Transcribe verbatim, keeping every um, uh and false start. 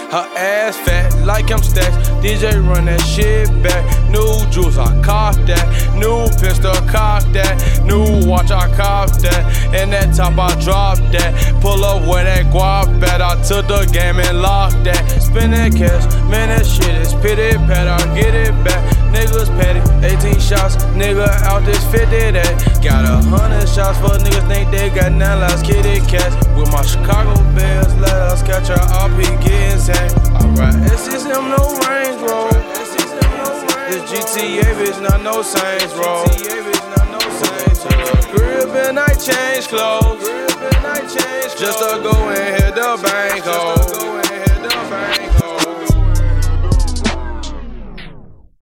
Her ass fat like I'm stacks. D J run that shit back. New juice, I cop that. New pistol, cock that. New watch, I cop that. And that top, I drop that. Pull up where that guap at. I took the game and locked that. Spin that cash, man, that shit is pity pat. I get it back. Niggas petty, eighteen shots, nigga out this fifty that. Got a hundred shots for niggas think they got nine lives, kitty cats. With my Chicago Bears, let us catch our R P getting sang. Alright, S S M no Range Road. This G T A bitch, not no Saints Road. To the crib and I change clothes. Just to go and hit the bank hole.